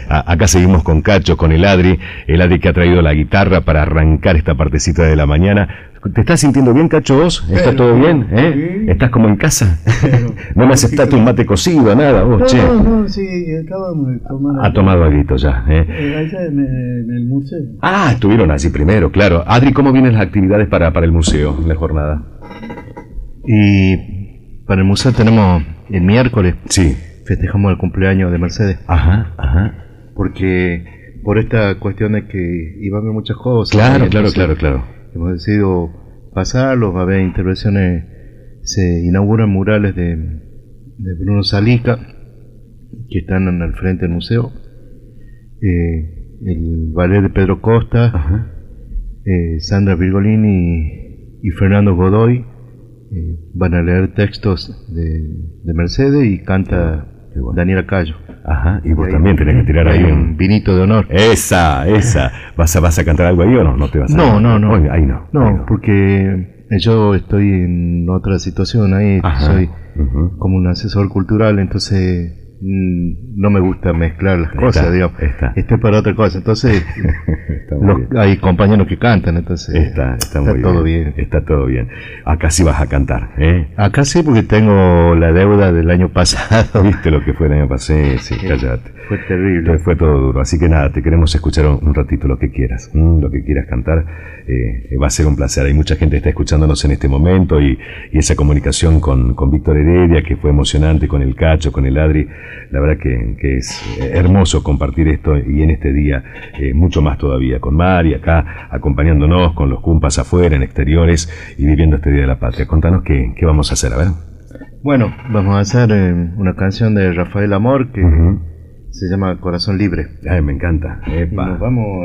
Acá seguimos con Cacho, con el Adri que ha traído la guitarra para arrancar esta partecita de la mañana. ¿Te estás sintiendo bien, Cacho, vos? ¿Está todo bien? Sí. ¿Estás como en casa? Pero, no me aceptaste un mate cocido, nada, vos, che. No, sí, acabamos de tomar. Ha tomado algo ya, Allá en el museo. Ah, estuvieron así primero, claro. Adri, ¿cómo vienen las actividades para el museo, la jornada? Y para el museo tenemos el miércoles. Sí. Festejamos el cumpleaños de Mercedes. Ajá. Porque por esta cuestión de que iba a haber muchas cosas. Claro. Hemos decidido pasarlos, va a haber intervenciones, se inauguran murales de Bruno Salica, que están al frente del museo, el ballet de Pedro Costa, Sandra Virgolini y Fernando Godoy van a leer textos de Mercedes y canta Daniela Cayo. Ajá, y vos también tenés que tirar ahí un vinito de honor. Esa. ¿Vas a cantar algo ahí o no? No te vas a... No. Ahí no. No, porque yo estoy en otra situación ahí. Soy como un asesor cultural, entonces no me gusta mezclar las cosas, digamos. Estoy para otra cosa, entonces hay compañeros que cantan, entonces está todo bien. Está todo bien. Acá sí vas a cantar, Acá sí, porque tengo la deuda del año pasado. ¿Viste lo que fue el año pasado? Sí, cállate. Fue terrible. Fue todo duro, así que nada, te queremos escuchar un ratito lo que quieras, lo que quieras cantar. Va a ser un placer. Hay mucha gente que está escuchándonos en este momento y esa comunicación con Víctor Heredia, que fue emocionante, con el Cacho, con el Adri. La verdad que es hermoso compartir esto y en este día mucho más todavía, con Mari acá acompañándonos, con los cumpas afuera, en exteriores y viviendo este Día de la Patria. Contanos qué vamos a hacer, a ver. Bueno, vamos a hacer una canción de Rafael Amor que se llama Corazón Libre. Ay, me encanta. Nos vamos,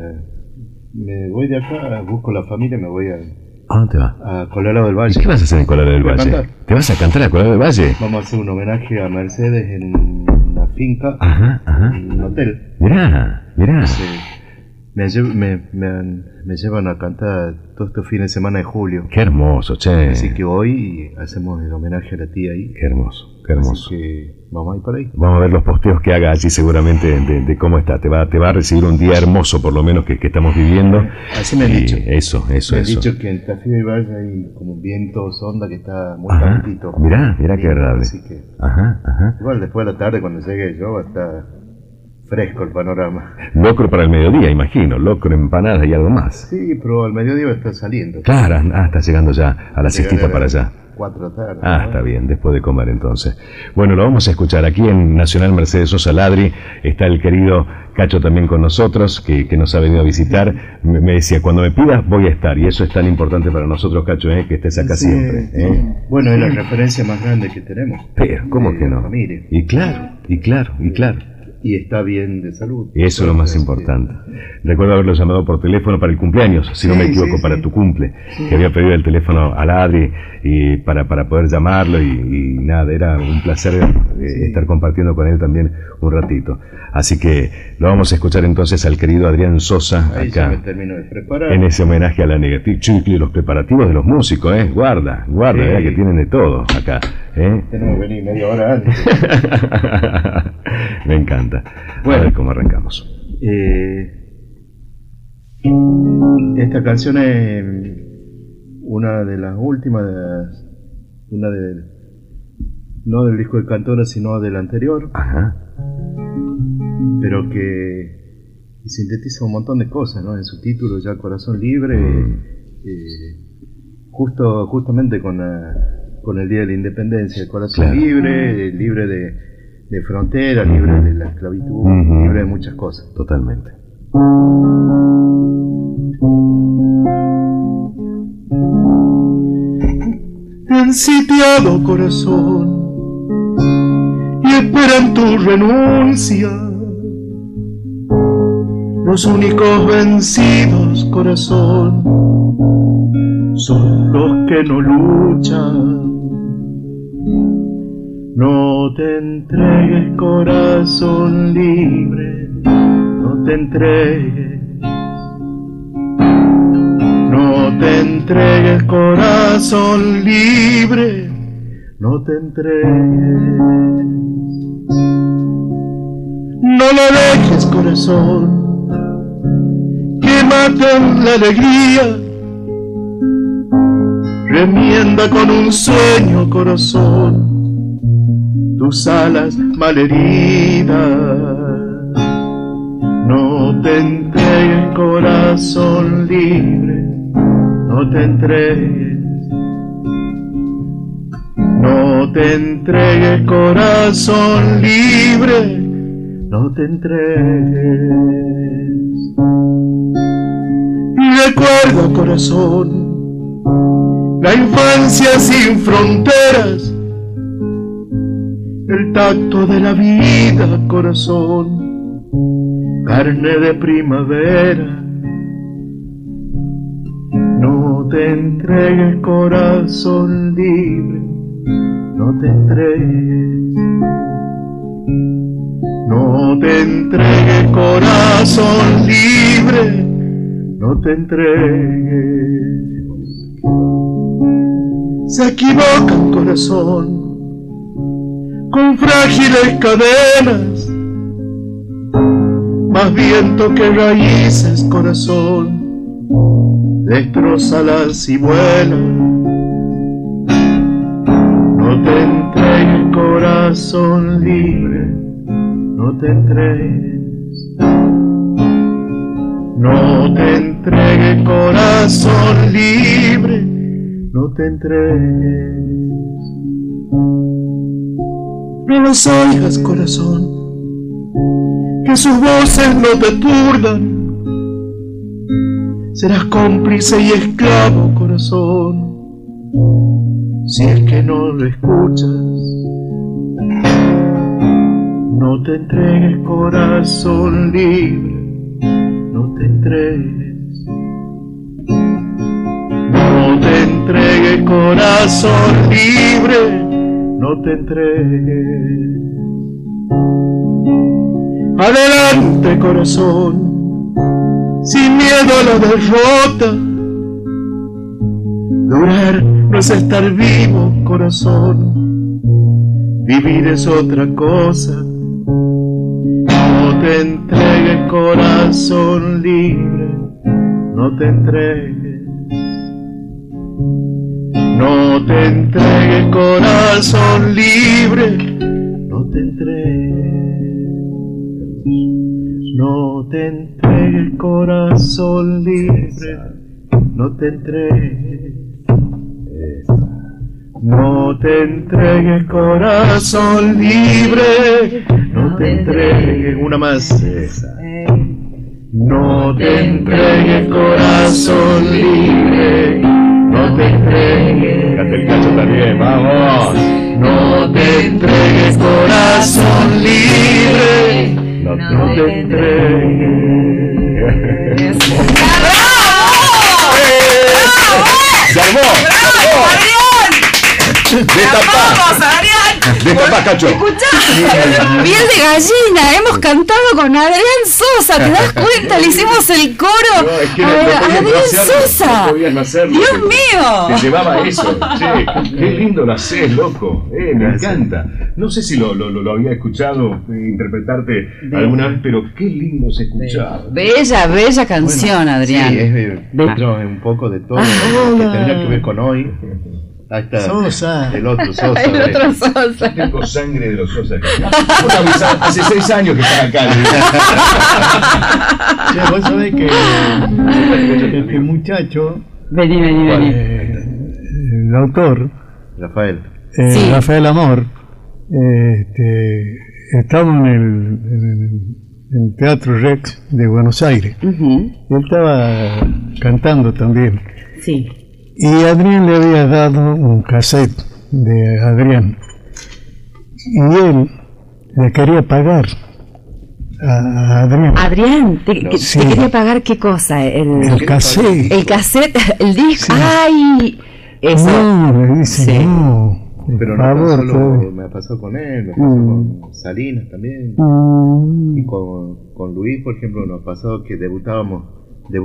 me voy de acá, busco la familia, me voy ¿a dónde te vas? A Colorado del Valle. ¿Y qué vas a hacer en Colorado del Valle? ¿Te vas a cantar a Colorado del Valle? Vamos a hacer un homenaje a Mercedes en una finca, en un hotel. Mirá. Entonces, me llevan a cantar todos estos fines de semana de julio. Qué hermoso, che. Así que hoy hacemos el homenaje a la tía ahí. Qué hermoso. Así que vamos a ir por ahí. Vamos a ver los posteos que haga allí seguramente de cómo está. Te va a recibir un día hermoso, por lo menos, que estamos viviendo. Así me han dicho. Eso. Me han dicho que en Tafí y Valle hay como viento, sonda, que está muy calentito. Mirá qué agradable. Así que, igual después de la tarde, cuando llegue yo, va a estar fresco el panorama. Locro para el mediodía, imagino. Locro, empanadas y algo más. Sí, pero al mediodía va a estar saliendo. Claro, está llegando ya a la siestita para allá. 4 de la tarde. ¿No? Está bien, después de comer entonces. Bueno, lo vamos a escuchar aquí en Nacional Mercedes Sosa Ladri. Está el querido Cacho también con nosotros, que nos ha venido a visitar. Me decía, cuando me pidas voy a estar. Y eso es tan importante para nosotros, Cacho, que estés acá siempre. Bueno, es la referencia más grande que tenemos. Pero, ¿cómo que no? Familia. Y claro. Y está bien de salud. Y eso es lo más importante. Recuerdo haberlo llamado por teléfono para el cumpleaños, si no me equivoco, para tu cumple, que había pedido el teléfono al Adri y para poder llamarlo y nada, era un placer estar compartiendo con él también un ratito. Así que lo vamos a escuchar entonces al querido Adrián Sosa ahí acá, me termino de preparar. en ese homenaje a la negativa. Chicle, los preparativos de los músicos, guarda, mira que tienen de todo acá. Tenemos que venir media hora antes. Me encanta. Bueno, a ver cómo arrancamos. Esta canción es una de las últimas, no del disco de Cantora, sino del anterior, pero que sintetiza un montón de cosas, ¿no? En su título ya Corazón Libre, justamente con el Día de la Independencia, el corazón libre, libre de fronteras, libre de la esclavitud, libre de muchas cosas. Totalmente. Ensitiado corazón, y esperan tu renuncia. Los únicos vencidos, corazón, son los que no luchan. No te entregues, corazón libre, no te entregues. No te entregues, corazón libre, no te entregues. No lo dejes, corazón, que maten la alegría. Remienda con un sueño, corazón, tus alas malheridas. No te entregues, corazón libre, no te entregues. No te entregues, corazón libre, no te entregues. Recuerda, corazón, la infancia sin fronteras, el tacto de la vida, corazón, carne de primavera. No te entregues, corazón libre, no te entregues. No te entregues, corazón libre, no te entregues. Se equivocan, corazón, con frágiles cadenas, más viento que raíces, corazón, destrózalas y vuela. No te entregues, corazón libre, no te entregues. No te entregues, corazón libre, no te entregues. No los oigas, corazón, que sus voces no te turban. Serás cómplice y esclavo, corazón, si es que no lo escuchas. No te entregues, corazón libre, no te entregues. No te entregues, corazón libre, no te entregues. Adelante, corazón, sin miedo a la derrota. Durar no es estar vivo, corazón, vivir es otra cosa. No te entregues, corazón libre, no te entregues. No te entregues, corazón libre, no te entregues. No te entregues, corazón libre, no te entregues. No te entregues, corazón libre, no te entregues. Una más. No te entregues, corazón libre, no te entregues. Canta el Cacho también, vamos. No te entregues, corazón libre, no te entregues. ¡Se armó! ¡Vamos, Adrián! Destapá, Cacho. Escuchá, piel de gallina, hemos cantado con Adrián Sosa, ¿te das cuenta? Le hicimos el coro No, es que a Adrián Sosa. No podías no hacerlo. Dios mío. Te llevaba eso. Che, qué lindo lo haces, loco. Me encanta. No sé si lo había escuchado interpretarte alguna vez, pero qué lindo se escuchaba. Bella canción, Adrián. Sí, es un poco de todo lo que tendría que ver con hoy. Ahí está. Sosa. El otro Sosa. El otro Sosa. Tengo sangre de los Sosa. Vos avisás, hace 6 años que están acá. Sí, vos sabés que este muchacho, Vení. el autor, Rafael. Sí. Rafael Amor, estaba en el Teatro Rex de Buenos Aires. Él estaba cantando también. Sí. Y Adrián le había dado un cassette de Adrián. Y él le quería pagar a Adrián. Adrián, Sí. ¿te quería pagar qué cosa? El cassette. El cassette, el disco. Sí. ¡Ay! Eso. No, le dice, Sí. no. Pero por favor, no me pasó con él, me pasó con Salinas también. Y con Luis, por ejemplo, nos pasó que debutábamos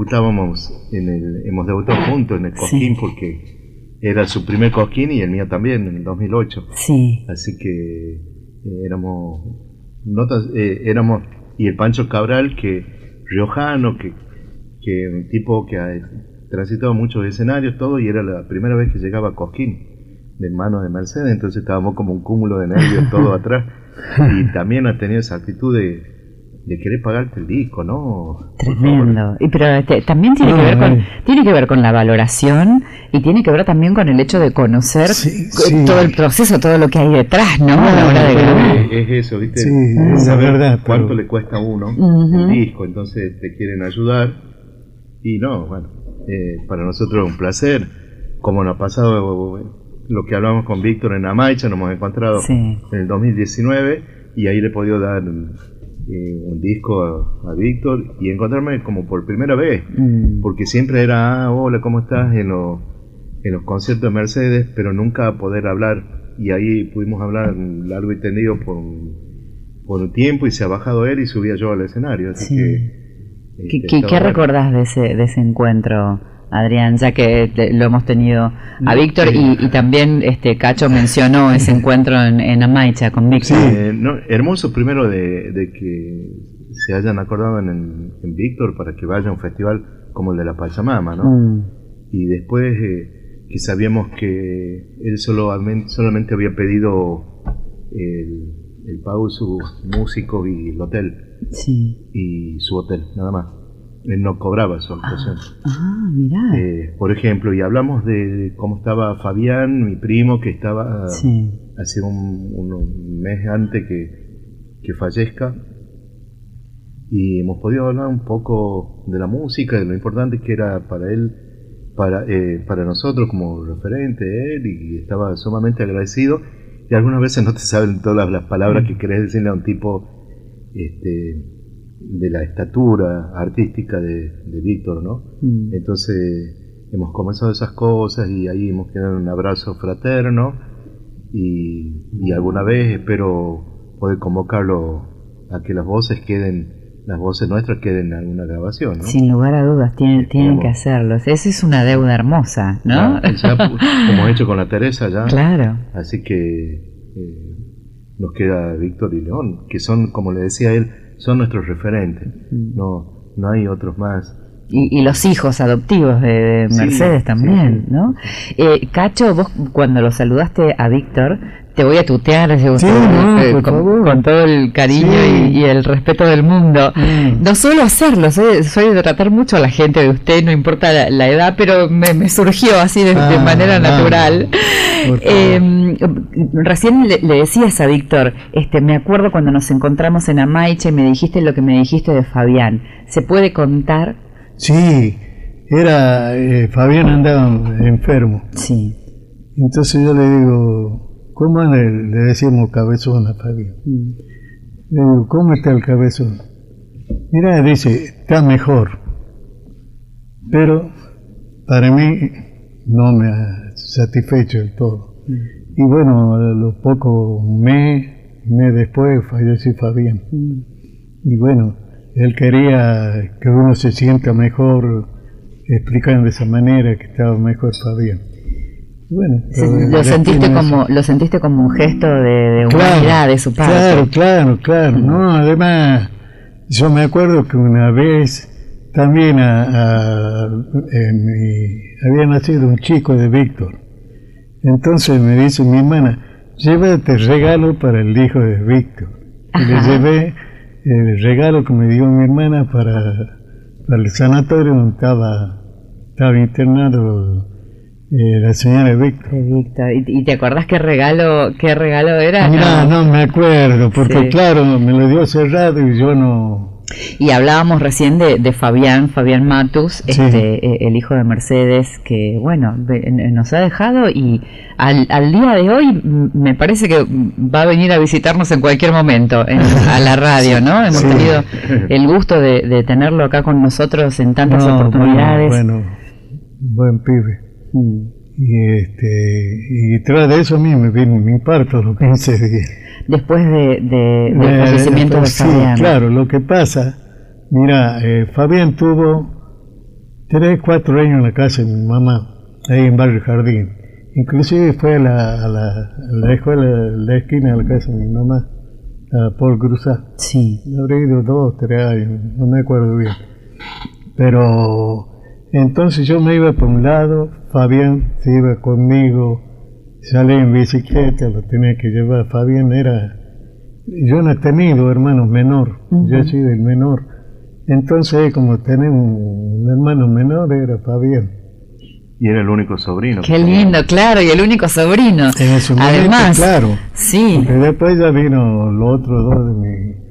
hemos debutado juntos en el Cosquín, porque era su primer Cosquín y el mío también en el 2008. Sí. Así que éramos y el Pancho Cabral, que riojano, que un tipo que ha transitado muchos escenarios, todo, y era la primera vez que llegaba a Cosquín, de manos de Mercedes, entonces estábamos como un cúmulo de nervios todo atrás, y también ha tenido esa actitud de querer pagarte el disco, ¿no? Tremendo. Pero también tiene que ver con la valoración, y tiene que ver también con el hecho de conocer todo el proceso, todo lo que hay detrás, ¿no? A la hora de grabar. Es eso, ¿viste? Sí, es la verdad. ¿Cuánto le cuesta a uno el disco? Entonces te quieren ayudar, y no, bueno, para nosotros es un placer, como nos ha pasado lo que hablamos con Víctor en Amaicha, nos hemos encontrado en el 2019, y ahí le he podido dar un disco a Víctor, y encontrarme como por primera vez, porque siempre era hola, ¿cómo estás? En los conciertos de Mercedes, pero nunca poder hablar, y ahí pudimos hablar largo y tendido por un tiempo, y se ha bajado él y subía yo al escenario, así que ¿Qué recordás de ese encuentro, Adrián, ya que lo hemos tenido a Víctor, y también Cacho mencionó ese encuentro en Amaicha con Víctor? Hermoso primero de que se hayan acordado en Víctor para que vaya a un festival como el de la Pachamama, ¿no? Y después que sabíamos que él solamente había pedido el pago de sus músicos y el hotel, y su hotel, nada más. Él no cobraba su actuación. Mirá. Por ejemplo, y hablamos de cómo estaba Fabián, mi primo, que estaba hace un mes antes que fallezca, y hemos podido hablar un poco de la música, de lo importante que era para él, para nosotros como referente él, y estaba sumamente agradecido. Y algunas veces no te saben todas las palabras que querés decirle a un tipo de la estatura artística de Víctor, ¿no? Entonces hemos comenzado esas cosas, y ahí hemos quedado en un abrazo fraterno, y alguna vez espero poder convocarlo a que las voces nuestras queden en alguna grabación, ¿no? Sin lugar a dudas, tienen que hacerlo. Esa es una deuda hermosa, ¿no? Ya, como hemos hecho con la Teresa ya. Claro. Así que nos queda Víctor y León, que son, como le decía él, son nuestros referentes. No hay otros más. Y los hijos adoptivos de Mercedes también, ¿no? Cacho, vos cuando lo saludaste a Víctor, te voy a tutear con todo el cariño y el respeto del mundo. No suelo hacerlo, soy de tratar mucho a la gente de usted, no importa la edad, pero me surgió así de manera natural. Recién le decías a Víctor, me acuerdo cuando nos encontramos en Amaicha y me dijiste lo que me dijiste de Fabián. ¿Se puede contar? Sí, Fabián andaba enfermo. Sí. Entonces yo le digo, ¿cómo anda? Le decimos cabezón a Fabián. Le digo, ¿cómo está el cabezón? Mira, dice, está mejor. Pero para mí no me ha satisfecho del todo. Y bueno, a los pocos meses después falleció Fabián. Y bueno, él quería que uno se sienta mejor, explicando de esa manera que estaba mejor Fabián. Bueno, lo sentiste como un gesto de humanidad de su parte. Claro. No, además, yo me acuerdo que una vez también había nacido un chico de Víctor. Entonces me dice mi hermana, llévate regalo para el hijo de Víctor. Y le llevé el regalo que me dio mi hermana para el sanatorio donde estaba internado la señora Víctor. ¿Y te acordás qué regalo era? No me acuerdo, porque claro, me lo dio cerrado y yo no... Y hablábamos recién de Fabián Matus, el hijo de Mercedes, que bueno, nos ha dejado, y al día de hoy me parece que va a venir a visitarnos en cualquier momento a la radio, ¿no? Hemos tenido el gusto de tenerlo acá con nosotros en tantas oportunidades. Bueno, buen pibe. Y tras de eso a mí me vino mi infarto los 15 días. Después del fallecimiento de Fabián. Sí, claro, lo que pasa, mira, Fabián tuvo 3-4 años en la casa de mi mamá, ahí en Barrio Jardín. Inclusive fue a la escuela de la esquina de la casa de mi mamá, a Paul Cruzat. Sí. Habré ido 2, 3 años, no me acuerdo bien. Pero entonces yo me iba por un lado, Fabián se iba conmigo, salí en bicicleta, lo tenía que llevar. Fabián yo no he tenido hermanos menor, yo he sido el menor. Entonces, como tenemos un hermano menor, era Fabián. Y era el único sobrino. Qué lindo, claro, y el único sobrino. En ese momento, además, claro. Sí. Porque después ya vino los otros 2 de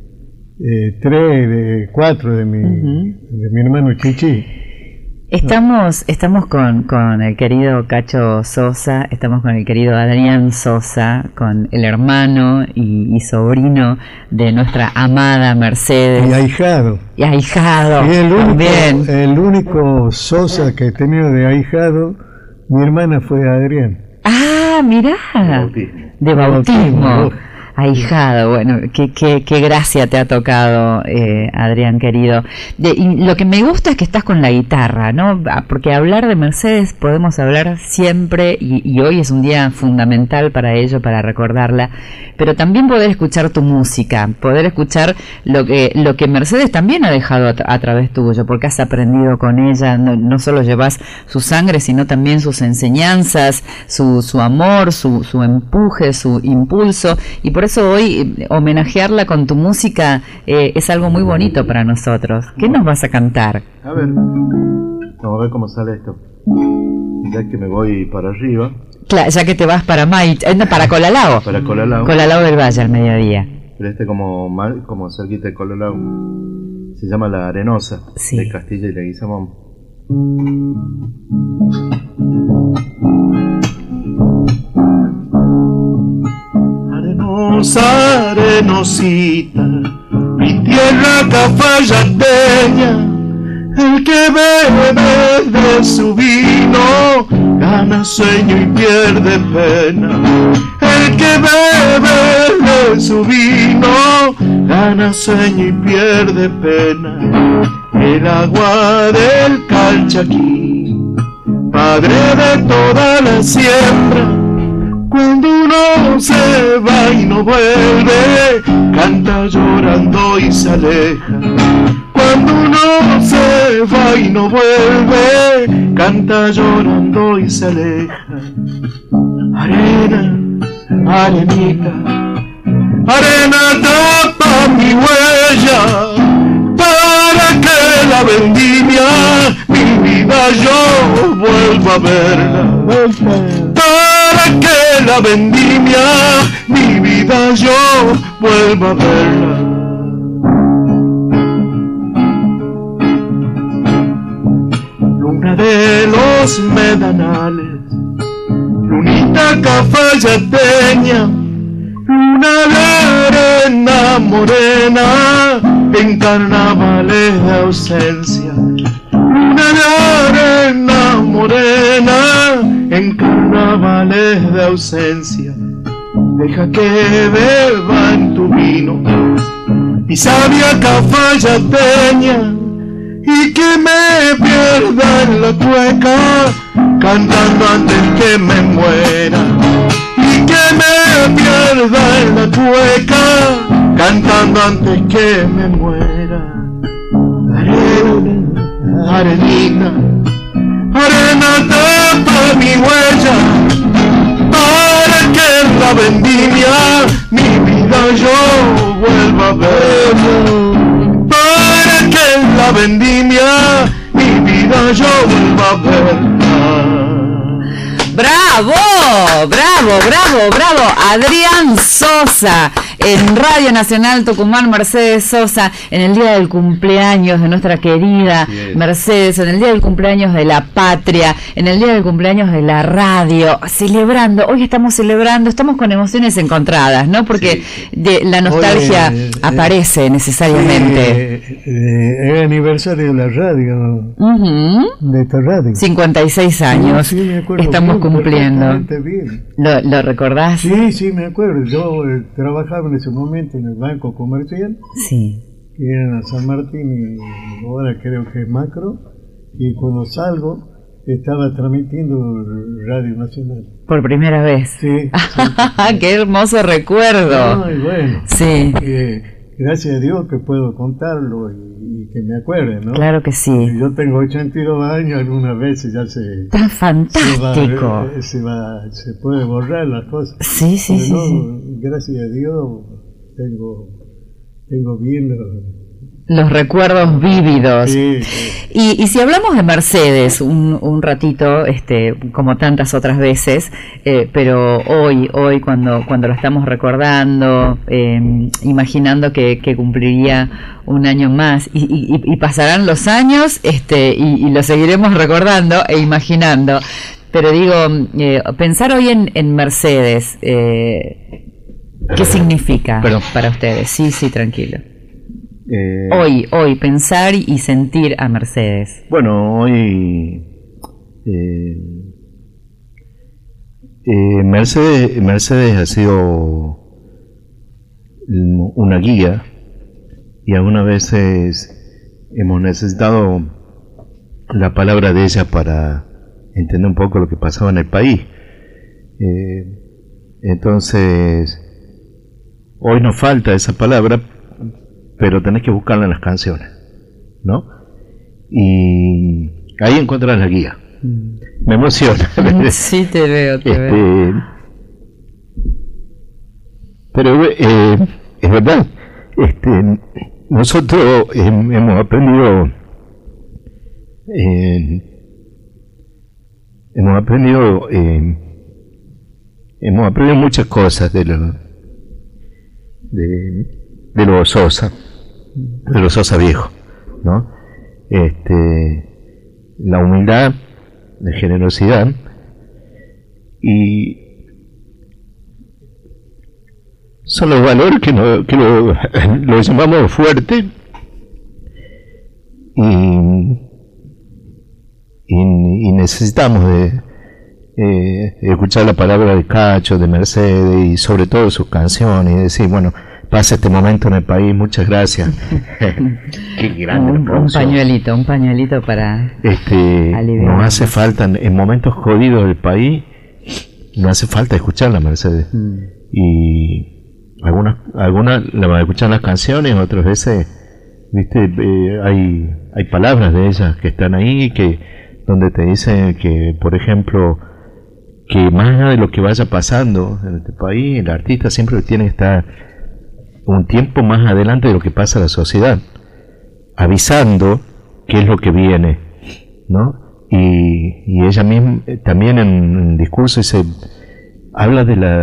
mi... 4 de mi hermano Chichi. Estamos con el querido Cacho Sosa, estamos con el querido Adrián Sosa, con el hermano y sobrino de nuestra amada Mercedes. Y ahijado. Y ahijado. Y también. El único Sosa que he tenido de ahijado, mi hermana fue Adrián. Ah, mirá. De bautismo. Ahijado, bueno, qué gracia te ha tocado, Adrián querido. Y lo que me gusta es que estás con la guitarra, ¿no? Porque hablar de Mercedes podemos hablar siempre y hoy es un día fundamental para ello, para recordarla, pero también poder escuchar tu música, poder escuchar lo que Mercedes también ha dejado a través tuyo, porque has aprendido con ella, no solo llevas su sangre, sino también sus enseñanzas, su amor, su empuje, su impulso, y por eso hoy homenajearla con tu música es algo muy bonito para nosotros. ¿Qué nos vas a cantar? A ver, vamos a ver cómo sale esto. Ya que me voy para arriba. Claro, ya que te vas para para Colalao. Para Colalao. Colalao del Valle al mediodía. Pero como cerquita de Colalao. Se llama La Arenosa, sí. De Castilla y Leguizamón. Arenosa, arenosita, mi tierra cafayateña, el que bebe de su vino gana sueño y pierde pena. El que bebe de su vino gana sueño y pierde pena. El agua del Calchaquí, padre de toda la siembra, cuando uno se va y no vuelve, canta llorando y se aleja. Cuando uno se va y no vuelve, canta llorando y se aleja. Arena, arenita, arena tapa mi huella, para que la vendimia, mi vida yo vuelva a verla. Para que la vendimia, mi vida yo vuelva a verla. Luna de los medanales, lunita cafayateña, luna de arena morena, en carnavales de ausencia. Luna de arena morena, en carnavales de ausencia. Deja que beba en tu vino mi sabia cafayateña, y que me pierda en la cueca, cantando antes que me muera. Y que me pierda en la cueca, cantando antes que me muera. Arena, arenita, arena tapa mi huella, para que la vendimia, mi vida yo vuelva a ver. Para que la vendimia, mi vida yo vuelva a ver. ¡Bravo! ¡Bravo, bravo, bravo! Adrián Sosa, en Radio Nacional Tucumán, Mercedes Sosa, en el día del cumpleaños de nuestra querida Mercedes, en el día del cumpleaños de la patria, en el día del cumpleaños de la radio, celebrando, hoy estamos celebrando, estamos con emociones encontradas, ¿no? Porque la nostalgia aparece necesariamente. Es el aniversario de la radio, de esta radio. 56 años, sí, me acuerdo, estamos cumpliendo. Bien. ¿Lo recordás? Sí, me acuerdo. Yo trabajaba en ese momento en el Banco Comercial, sí, que era en San Martín y ahora creo que es Macro, y cuando salgo estaba transmitiendo Radio Nacional. Por primera vez. Sí. ¡Qué hermoso recuerdo! Ay, bueno. Sí. Gracias a Dios que puedo contarlo y que me acuerde, ¿no? Claro que sí. Yo tengo 82 años, algunas veces ya ¡Está fantástico! Se puede borrar las cosas. Sí, sí, pero sí, no, sí. Gracias a Dios tengo bien los recuerdos vívidos. Sí, sí. Y si hablamos de Mercedes un ratito, como tantas otras veces, pero hoy cuando lo estamos recordando, imaginando que cumpliría un año más y pasarán los años y lo seguiremos recordando e imaginando. Pero digo, pensar hoy en Mercedes, ¿qué significa para ustedes? Sí, tranquilo. Hoy, pensar y sentir a Mercedes. Bueno, hoy Mercedes ha sido una guía y algunas veces hemos necesitado la palabra de ella para entender un poco lo que pasaba en el país. Entonces, hoy nos falta esa palabra, pero tenés que buscarla en las canciones, ¿no? Y ahí encuentras la guía. Me emociona. Sí, te veo. Pero es verdad, nosotros hemos aprendido muchas cosas de los Sosa. De los Sosa viejos, ¿no? La humildad, la generosidad y son los valores que lo llamamos fuerte y necesitamos de escuchar la palabra de Cacho, de Mercedes y sobre todo sus canciones y decir, bueno, pasa este momento en el país, muchas gracias. Qué grande. Un pañuelito para aliviar. Nos hace falta, en momentos jodidos del país, nos hace falta escuchar la Mercedes. Y algunas la van a escuchar las canciones, otras veces, viste, hay palabras de ellas que están ahí, donde te dicen que, por ejemplo, que más allá de lo que vaya pasando en este país, el artista siempre tiene que estar un tiempo más adelante de lo que pasa en la sociedad, avisando qué es lo que viene, ¿no? Y ella misma también en discurso habla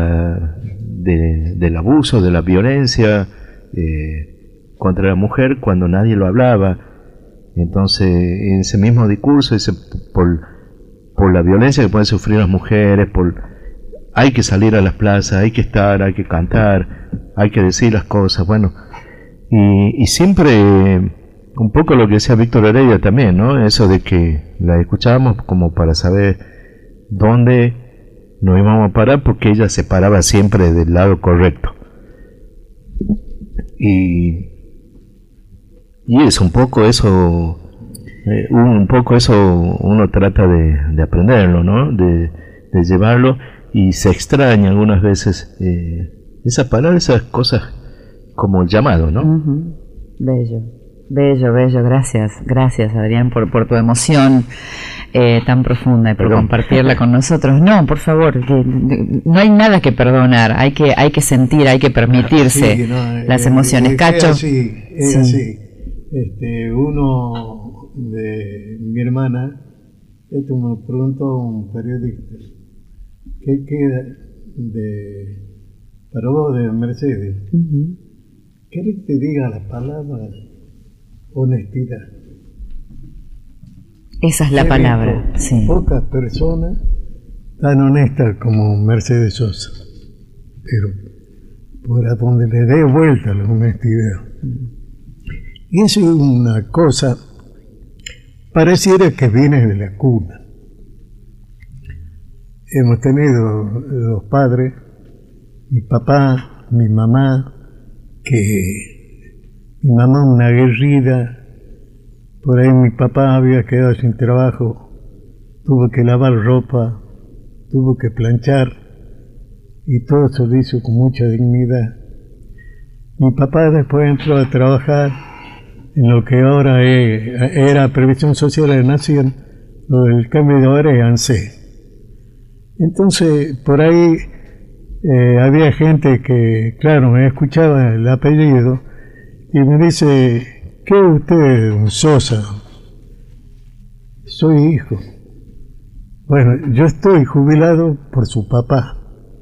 del abuso, de la violencia contra la mujer cuando nadie lo hablaba. Entonces, en ese mismo discurso dice por la violencia que pueden sufrir las mujeres, hay que salir a las plazas, hay que estar, hay que cantar, hay que decir las cosas, bueno, y siempre un poco lo que decía Víctor Heredia también, ¿no? Eso de que la escuchábamos como para saber dónde nos íbamos a parar, porque ella se paraba siempre del lado correcto. Y es un poco eso uno trata de aprenderlo, ¿no? De llevarlo, y se extraña algunas veces esa palabra, esas cosas como el llamado, ¿no? Bello, gracias Adrián por tu emoción tan profunda y por compartirla con nosotros. No, por favor, no hay nada que perdonar, hay que sentir, hay que permitirse las emociones. Cacho. Es así. Uno de mi hermana, esto me preguntó un periodista, ¿qué queda para vos de Mercedes? ¿Querés que te diga la palabra honestidad? Esa es la palabra, sí. Pocas personas tan honestas como Mercedes Sosa, pero por a donde le dé vuelta la honestidad. Y eso es una cosa, pareciera que viene de la cuna. Hemos tenido los padres, mi papá, mi mamá, mi mamá una aguerrida, por ahí mi papá había quedado sin trabajo tuvo que lavar ropa, tuvo que planchar, y todo eso lo hizo con mucha dignidad. Mi papá después entró a trabajar en lo que ahora era Previsión Social de la Nación, lo del cambio de hora es ANSE. Entonces, por ahí había gente que, claro, me escuchaba el apellido y me dice, ¿qué es usted, don Sosa? Soy hijo. Bueno, yo estoy jubilado por su papá.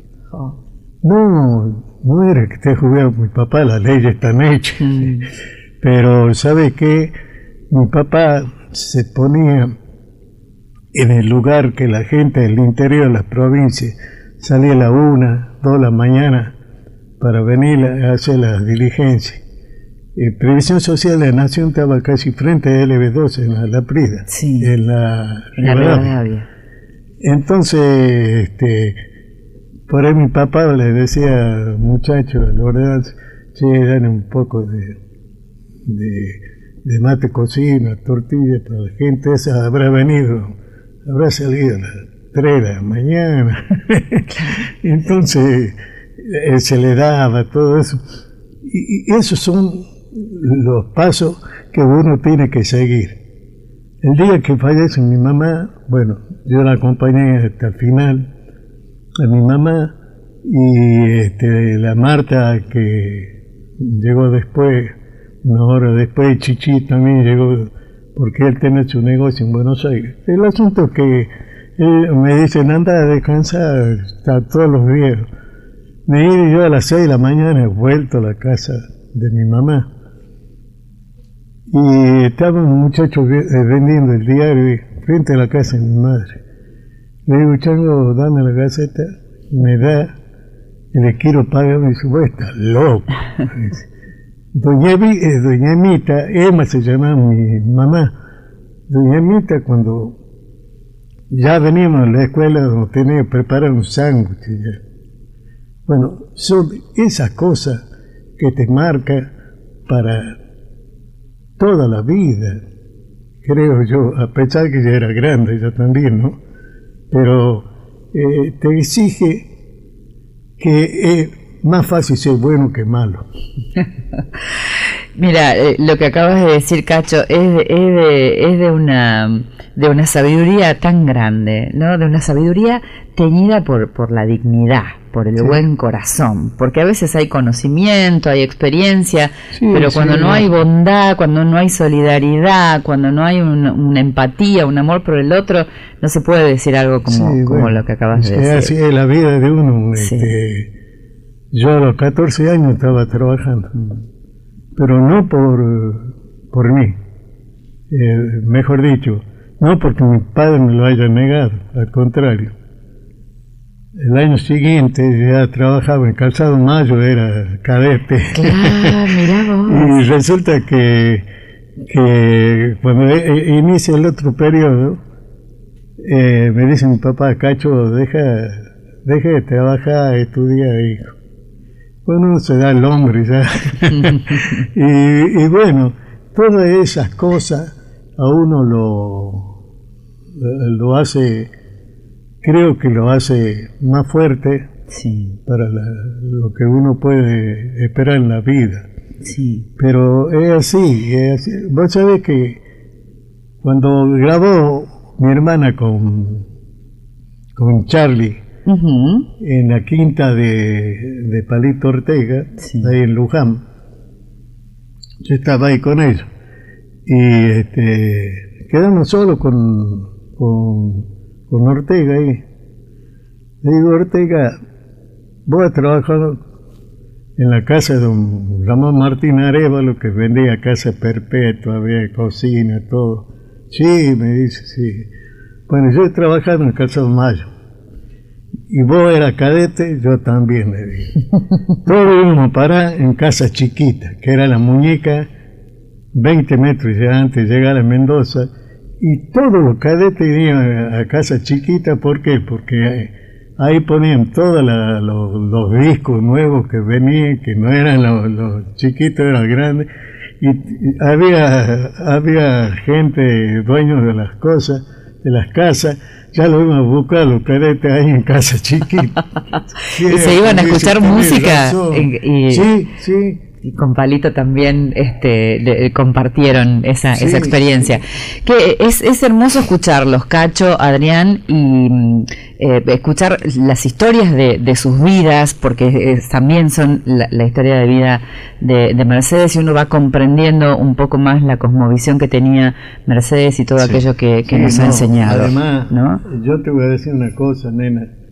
No era que esté jubilado por mi papá, las leyes están hechas. Pero, ¿sabe qué? Mi papá se ponía en el lugar que la gente del interior de las provincias salía a la 1, 2 de la mañana para venir a hacer las diligencias. Previsión Social de la Nación estaba casi frente a LB12 en la Prida, sí, en la Rivadavia. Entonces, por ahí mi papá le decía, muchachos, la verdad, sí, dan un poco de mate cocina, tortilla para la gente. Esa habrá salido a las 3 de la mañana. Entonces se le daba todo eso, y esos son los pasos que uno tiene que seguir. El día que fallece mi mamá, bueno, yo la acompañé hasta el final a mi mamá, y la Marta que llegó después, una hora después, Chichi también llegó, porque él tiene su negocio en Buenos Aires. El asunto es que me dicen, anda a descansar, está todos los días. Me iba yo a las 6 de la mañana, he vuelto a la casa de mi mamá, y estaba un muchacho vendiendo el diario frente a la casa de mi madre. Le digo, Chango, dame la gaceta, me da, y le quiero pagar. Me dice, vos estás loco. Doña Emita, Emma se llamaba mi mamá. Doña Emita, cuando ya veníamos a la escuela, nos tenía que preparar un sándwich. Bueno, son esas cosas que te marcan para toda la vida, creo yo, a pesar que ya era grande, yo también, ¿no? Pero te exige que es más fácil ser bueno que malo. Mira, lo que acabas de decir, Cacho, es de una sabiduría tan grande, ¿no? De una sabiduría teñida por la dignidad, por el buen corazón, porque a veces hay conocimiento, hay experiencia, pero cuando no hay bondad, cuando no hay solidaridad, cuando no hay una empatía, un amor por el otro, no se puede decir algo como lo que acabas de decir. Así es la vida de uno. Yo a los 14 años estaba trabajando, pero no por mí, mejor dicho, no porque mi padre me lo haya negado, al contrario. El año siguiente ya trabajaba en Calzado Mayo, era cadete. Claro, mirá vos. Y resulta que cuando inicia el otro periodo, me dice mi papá, Cacho, deje de trabajar, estudia, hijo. Bueno, se da el hombre ya. y bueno, todas esas cosas a uno lo hace, creo que lo hace más fuerte para lo que uno puede esperar en la vida. Pero es así. Vos sabés que cuando grabó mi hermana con Charlie, en la quinta de Palito Ortega, ahí en Luján, yo estaba ahí con ellos, y quedamos solos con Ortega ahí. Le digo, Ortega, voy a trabajar en la casa de don Ramón Martín Arevalo, que vendía casa perpetua, había cocina, todo. Sí, me dice, sí. Bueno, yo he trabajado en Calzado Mayo. Y vos eras cadete, yo también, le dije. Todos íbamos a parar en casa chiquita, que era la Muñeca, 20 metros ya antes de llegar a Mendoza, y todos los cadetes iban a casa chiquita. ¿Por qué? Porque ahí ponían todos los discos nuevos que venían, que no eran los chiquitos, eran grandes, y había gente, dueños de las cosas, las casas, ya lo iban a buscar los caretes ahí en casa chiquita. Y se iban a escuchar música. Sí. Y con Palito también compartieron esa experiencia. Que es hermoso escucharlos, Cacho, Adrián, y escuchar las historias de sus vidas, porque también son la historia de vida de Mercedes, y uno va comprendiendo un poco más la cosmovisión que tenía Mercedes y todo aquello que nos ha enseñado. Además, ¿no? yo te voy a decir una cosa, nena.